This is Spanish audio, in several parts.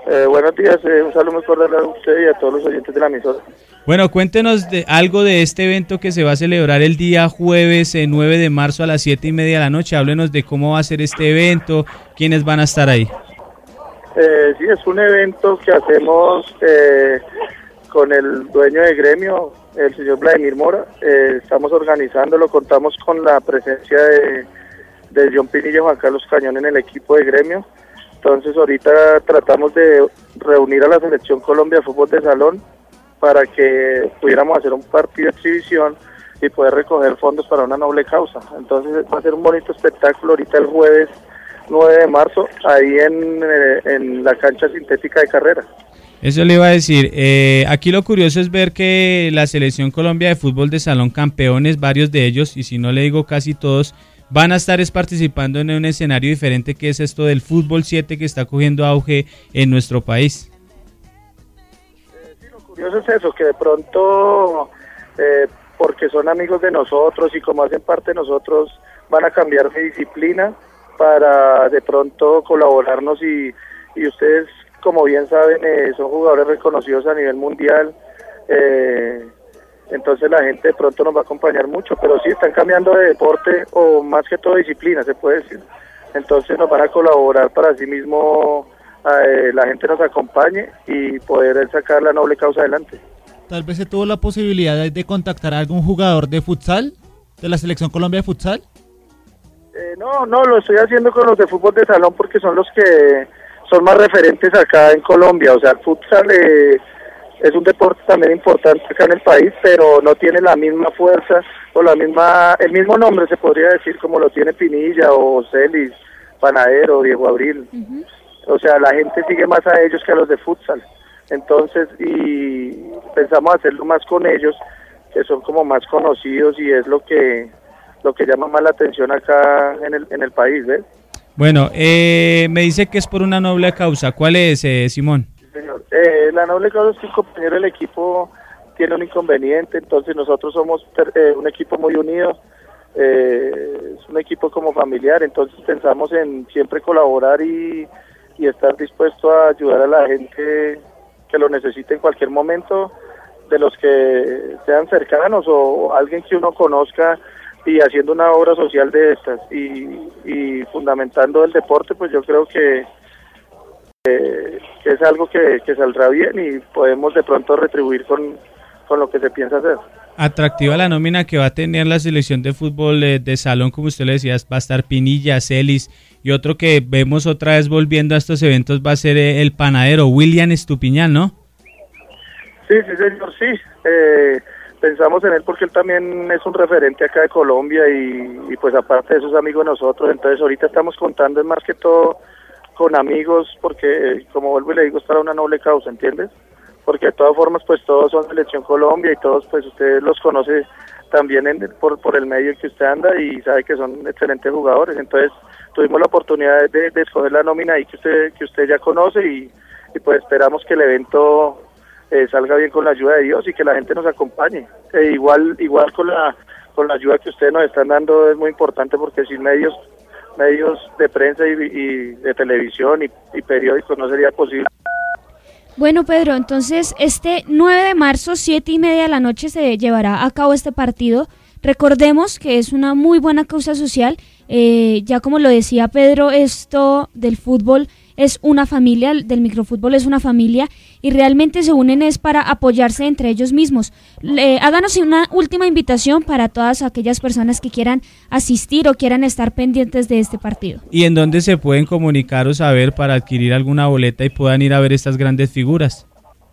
Buenos días, un saludo muy cordial a usted y a todos los oyentes de la emisora. Bueno, cuéntenos algo de este evento que se va a celebrar el día jueves 9 de marzo a las 7:30 de la noche. Háblenos de cómo va a ser este evento, quiénes van a estar ahí. Sí, es un evento que hacemos con el dueño de gremio, el señor Vladimir Mora. Estamos organizándolo, contamos con la presencia de John Pinilla y Juan Carlos Cañón en el equipo de gremio. Entonces ahorita tratamos de reunir a la Selección Colombia de Fútbol de Salón para que pudiéramos hacer un partido de exhibición y poder recoger fondos para una noble causa. Entonces va a ser un bonito espectáculo ahorita el jueves 9 de marzo, ahí en la cancha sintética de Carrera. Eso le iba a decir, aquí lo curioso es ver que la Selección Colombia de Fútbol de Salón, campeones, varios de ellos, y si no le digo casi todos, van a estar participando en un escenario diferente que es esto del fútbol 7 que está cogiendo auge en nuestro país. Sí, lo curioso es eso, que de pronto, porque son amigos de nosotros y como hacen parte de nosotros, van a cambiar de disciplina para de pronto colaborarnos y ustedes, como bien saben, son jugadores reconocidos a nivel mundial, entonces la gente de pronto nos va a acompañar mucho, pero sí están cambiando de deporte o más que todo disciplina, se puede decir. Entonces nos van a colaborar para así mismo la gente nos acompañe y poder sacar la noble causa adelante. Tal vez se tuvo la posibilidad de contactar a algún jugador de futsal, de la Selección Colombia de futsal. No, lo estoy haciendo con los de fútbol de salón porque son los que son más referentes acá en Colombia. O sea, el futsal es un deporte también importante acá en el país, pero no tiene la misma fuerza o el mismo nombre, se podría decir, como lo tiene Pinilla o Celis, Panadero, Diego Abril. O sea, la gente sigue más a ellos que a los de futsal. Entonces, y pensamos hacerlo más con ellos, que son como más conocidos y es lo que llama más la atención acá en el país, ¿ves? Bueno, me dice que es por una noble causa. ¿Cuál es, Simón? Sí, señor. La noble causa es que un compañero del equipo tiene un inconveniente, entonces nosotros somos un equipo muy unido, es un equipo como familiar, entonces pensamos en siempre colaborar y estar dispuesto a ayudar a la gente que lo necesite en cualquier momento, de los que sean cercanos o alguien que uno conozca, y haciendo una obra social de estas y fundamentando el deporte, pues yo creo que es algo que saldrá bien y podemos de pronto retribuir con lo que se piensa hacer. Atractiva la nómina que va a tener la selección de fútbol de salón, como usted le decía, va a estar Pinilla, Celis, y otro que vemos otra vez volviendo a estos eventos va a ser el panadero, William Estupiñán, ¿no? Sí, señor, sí. Pensamos en él porque él también es un referente acá de Colombia y pues aparte de esos amigos de nosotros, entonces ahorita estamos contando más que todo con amigos porque como vuelvo y le digo, es para una noble causa, ¿entiendes? Porque de todas formas pues todos son Selección Colombia y todos pues usted los conoce también por el medio que usted anda y sabe que son excelentes jugadores, entonces tuvimos la oportunidad de escoger la nómina ahí que usted ya conoce y pues esperamos que el evento salga bien con la ayuda de Dios y que la gente nos acompañe. Igual con la ayuda que ustedes nos están dando es muy importante porque sin medios de prensa y de televisión y periódicos no sería posible. Bueno, Pedro, entonces este 9 de marzo, 7:30 de la noche se llevará a cabo este partido. Recordemos que es una muy buena causa social. Ya como lo decía Pedro, esto del fútbol es una familia, del microfútbol es una familia y realmente se unen es para apoyarse entre ellos mismos. Háganos una última invitación para todas aquellas personas que quieran asistir o quieran estar pendientes de este partido. ¿Y en dónde se pueden comunicar o saber para adquirir alguna boleta y puedan ir a ver estas grandes figuras?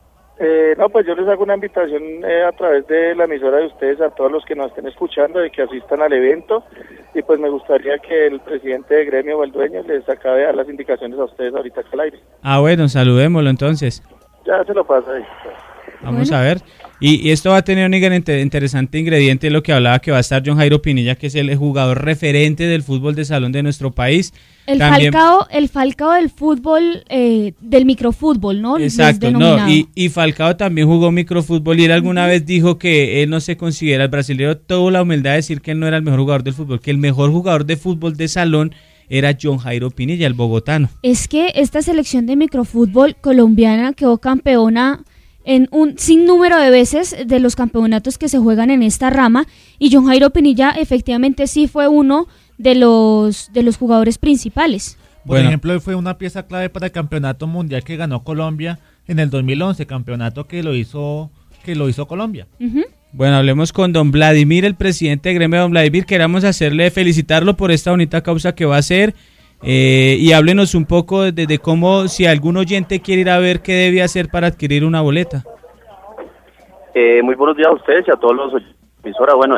No, pues yo les hago una invitación a través de la emisora de ustedes a todos los que nos estén escuchando de que asistan al evento y pues me gustaría que el presidente de gremio o el dueño les acabe de dar las indicaciones a ustedes ahorita al aire. Bueno, saludémoslo entonces. Ya se lo pasa ahí. Vamos a ver. Y esto va a tener un interesante ingrediente, lo que hablaba que va a estar John Jairo Pinilla, que es el jugador referente del fútbol de salón de nuestro país. El Falcao del fútbol, del microfútbol, ¿no? Exacto, y Falcao también jugó microfútbol y él alguna vez dijo que él no se considera, el brasileño tuvo la humildad de decir que él no era el mejor jugador del fútbol, que el mejor jugador de fútbol de salón era John Jairo Pinilla, el bogotano. Es que esta selección de microfútbol colombiana quedó campeona en un sinnúmero de veces de los campeonatos que se juegan en esta rama, y John Jairo Pinilla efectivamente sí fue uno de los jugadores principales. Por ejemplo, fue una pieza clave para el campeonato mundial que ganó Colombia en el 2011, campeonato que lo hizo Colombia. Uh-huh. Bueno, hablemos con don Vladimir, el presidente de gremio. Don Vladimir, queramos felicitarlo por esta bonita causa que va a hacer, y háblenos un poco de cómo, si algún oyente quiere ir a ver, qué debe hacer para adquirir una boleta. Muy buenos días a ustedes y a todos los emisora. Bueno,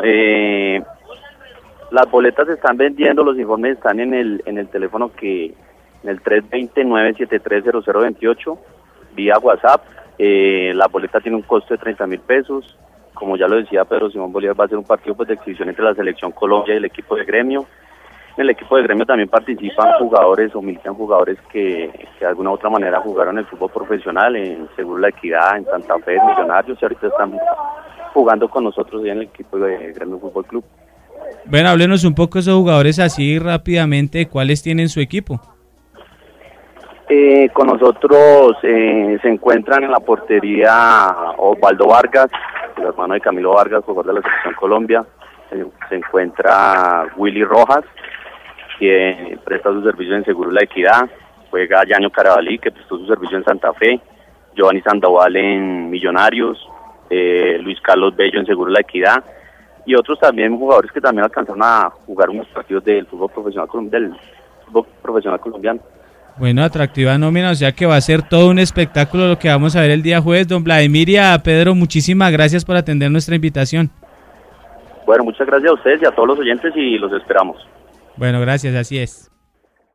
las boletas se están vendiendo, los informes están en el teléfono en el 320-973-0028 vía WhatsApp. La boleta tiene un costo de 30.000 pesos. Como ya lo decía Pedro Simón Bolívar, va a ser un partido de exhibición entre la Selección Colombia y el equipo de gremio. En el equipo de gremio también participan jugadores o militan jugadores que de alguna u otra manera jugaron el fútbol profesional en Seguro La Equidad, en Santa Fe, Millonarios, y ahorita están jugando con nosotros en el equipo de Gremio Fútbol Club. Bueno, háblenos un poco de esos jugadores así rápidamente, ¿cuáles tienen su equipo? Con nosotros se encuentran en la portería Osvaldo Vargas, el hermano de Camilo Vargas, jugador de la Selección Colombia. Se encuentra Willy Rojas, que presta su servicio en Seguro La Equidad. Juega Yaño Carabalí, que prestó su servicio en Santa Fe. Giovanni Sandoval en Millonarios. Luis Carlos Bello en Seguro La Equidad. Y otros también jugadores que también alcanzaron a jugar unos partidos del fútbol profesional colombiano. Bueno, atractiva nómina, o sea que va a ser todo un espectáculo lo que vamos a ver el día jueves. Don Vladimir y a Pedro, muchísimas gracias por atender nuestra invitación. Bueno, muchas gracias a ustedes y a todos los oyentes, y los esperamos. Bueno, gracias, así es.